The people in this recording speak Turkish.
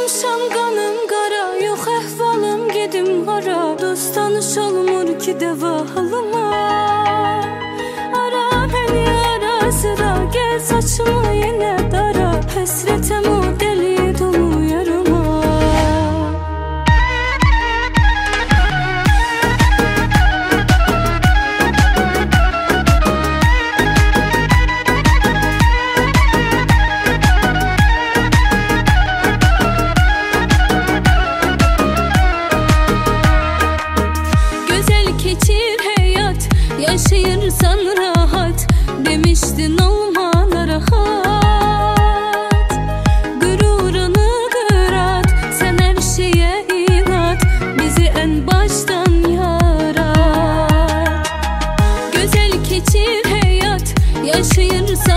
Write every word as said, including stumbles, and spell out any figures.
Olmuşam qanım qara, yox əhvalım gedim hara. Dost tanış olmur ki dəva halıma. Ara məni ara sıra, gəl saçımı yenə dara. Həsrətəm o deli dolu yarıma. Yaşayırsan rahat, demiştin olmana rahat. Gururunu kırat, sen her şeye inat. Bizi en baştan yarat. Güzel geçir hayat, yaşayırsan